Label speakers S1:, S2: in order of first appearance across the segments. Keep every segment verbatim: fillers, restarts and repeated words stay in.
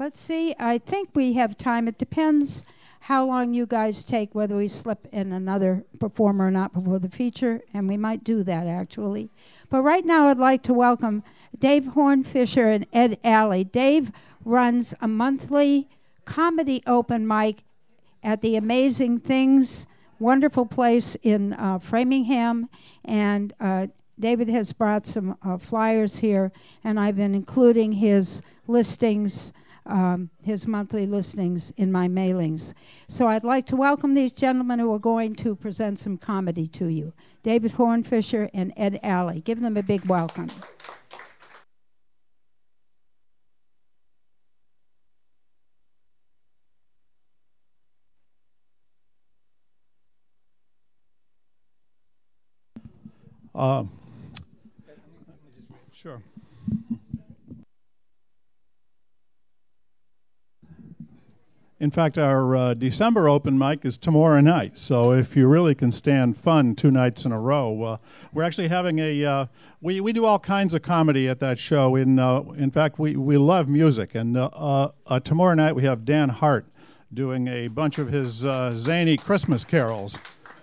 S1: let's see. I think we have time. It depends how long you guys take, whether we slip in another performer or not before the feature, and we might do that, actually. But right now, I'd like to welcome Dave Hornfischer and Ed Alley. Dave runs a monthly comedy open mic at the Amazing Things, wonderful place in uh, Framingham, and uh, David has brought some uh, flyers here, and I've been including his listings, um, his monthly listings in my mailings. So I'd like to welcome these gentlemen who are going to present some comedy to you. David Hornfischer and Ed Alley. Give them a big welcome.
S2: Uh, sure. In fact, our uh, December open mic is tomorrow night, so if you really can stand fun two nights in a row, uh, we're actually having a, uh, we, we do all kinds of comedy at that show. In, uh, in fact, we, we love music, and uh, uh, uh, tomorrow night we have Dan Hart doing a bunch of his uh, zany Christmas carols.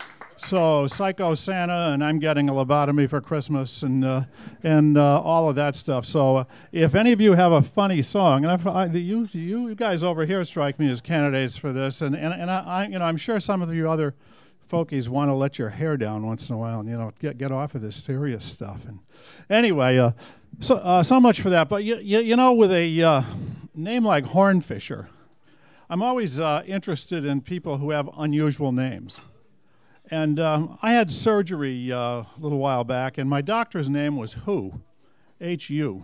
S2: So Psycho Santa, and I'm getting a lobotomy for Christmas, and uh, and uh, all of that stuff. So uh, if any of you have a funny song, and I, I, you you guys over here strike me as candidates for this, and and, and I, I you know I'm sure some of you other folkies want to let your hair down once in a while, and you know get get off of this serious stuff. And anyway, uh, so uh, so much for that. But you you, you know with a uh, name like Hornfischer, I'm always uh, interested in people who have unusual names. And um, I had surgery uh, a little while back, and my doctor's name was Who, H U.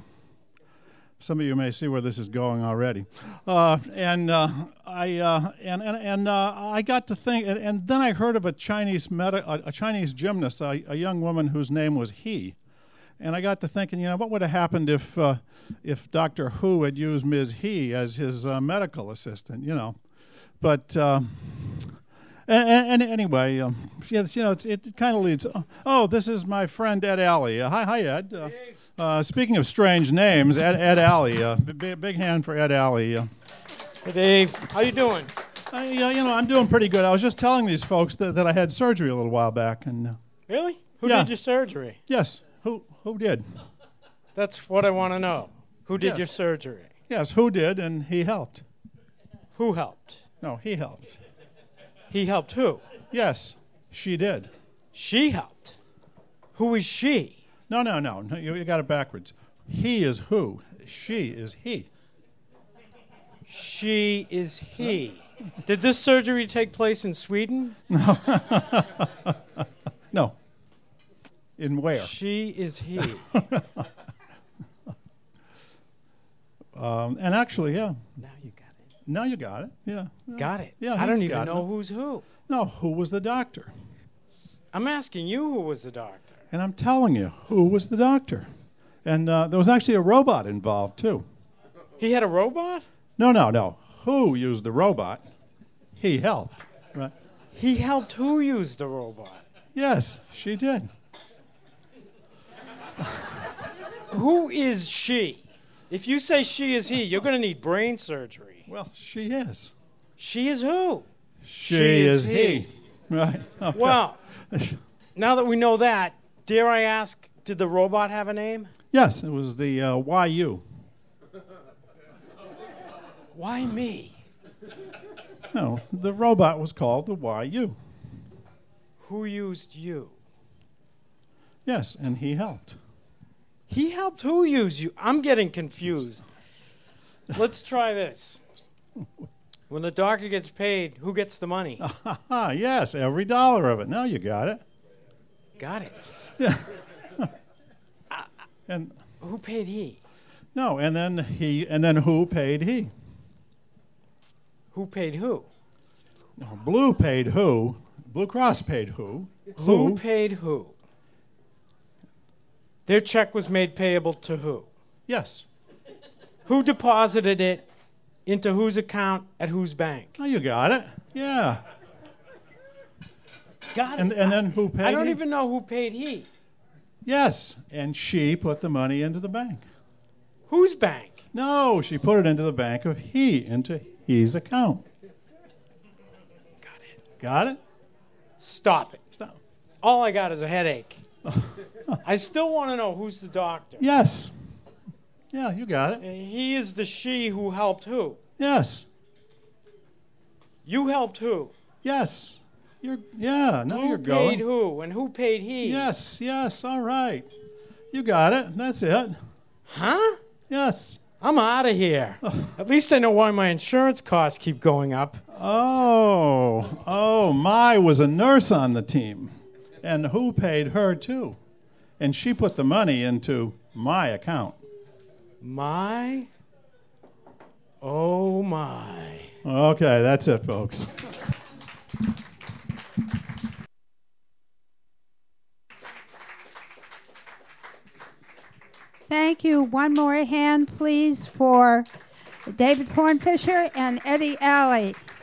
S2: Some of you may see where this is going already. Uh, and uh, I uh, and and, and uh, I got to think, and, and then I heard of a Chinese medi- a, a Chinese gymnast, a, a young woman whose name was He. And I got to thinking, you know, what would have happened if uh, if Doctor Who had used Miz He as his uh, medical assistant, you know? But. Uh, And, and anyway, um, you know, it's, it kind of leads. Oh, this is my friend Ed Alley. Uh, hi, hi, Ed. Uh, uh, speaking of strange names, Ed, Ed Alley. Uh, big, big hand for Ed Alley. Uh,
S3: hey, Dave. How you doing?
S2: I, uh, you know, I'm doing pretty good. I was just telling these folks that, that I had surgery a little while back, and. Uh,
S3: really? Who
S2: yeah.
S3: did your surgery?
S2: Yes. Who? Who did?
S3: That's what I want to know. Who did
S2: yes.
S3: your surgery?
S2: Yes. Who did? And he helped.
S3: Who helped?
S2: No, he helped.
S3: He helped who?
S2: Yes, she did.
S3: She helped. Who is she?
S2: No, no, no. no you, you got it backwards. He is who. She is he.
S3: She is he. Did this surgery take place in Sweden?
S2: No. No. In where?
S3: She is he.
S2: um, and actually, yeah.
S3: Now you got it.
S2: Now you got it. Yeah.
S3: Got it.
S2: Yeah.
S3: I don't
S2: he's
S3: even
S2: got
S3: know
S2: it.
S3: who's who.
S2: No, who was the doctor?
S3: I'm asking you who was the doctor.
S2: And I'm telling you, who was the doctor? And uh, there was actually a robot involved, too.
S3: He had a robot?
S2: No, no, no. Who used the robot? He helped. Right?
S3: He helped who use the robot?
S2: Yes, she did.
S3: Who is she? If you say she is he, you're going to need brain surgery.
S2: Well, she is.
S3: She is who?
S2: She,
S3: she
S2: is,
S3: is
S2: he.
S3: he.
S2: Right. Okay.
S3: Well, now that we know that, dare I ask, did the robot have a name?
S2: Yes, it was the uh, Y U.
S3: Why me?
S2: No, the robot was called the Y U.
S3: Who used you?
S2: Yes, and he helped.
S3: He helped who use you? I'm getting confused. Let's try this. When the doctor gets paid, who gets the money?
S2: Yes, every dollar of it. Now you got it.
S3: Got it.
S2: Yeah. And
S3: who paid he?
S2: No, and then he, and then who paid he?
S3: Who paid who?
S2: No, Blue paid who? Blue Cross paid who?
S3: Who, who paid who? Their check was made payable to who?
S2: Yes.
S3: Who deposited it into whose account at whose bank?
S2: Oh, you got it. Yeah.
S3: Got it.
S2: And, and then who paid
S3: I don't
S2: he?
S3: even know who paid he.
S2: Yes, and she put the money into the bank.
S3: Whose bank?
S2: No, she put it into the bank of he, into he's account.
S3: Got it.
S2: Got it?
S3: Stop it.
S2: Stop.
S3: All I got is a headache. I still want to know who's the doctor.
S2: Yes. Yeah, you got it.
S3: He is the she who helped who?
S2: Yes.
S3: You helped who?
S2: Yes. You're yeah, now
S3: who
S2: you're
S3: paid
S2: going.
S3: who and who paid he?
S2: Yes, yes, all right. You got it. That's it.
S3: Huh?
S2: Yes.
S3: I'm out of here. At least I know why my insurance costs keep going up.
S2: Oh, oh, Mai was a nurse on the team. And who paid her too? And she put the money into my account.
S3: My? Oh, my.
S2: Okay, that's it, folks.
S1: Thank you. One more hand, please, for David Cornfisher and Eddie Alley.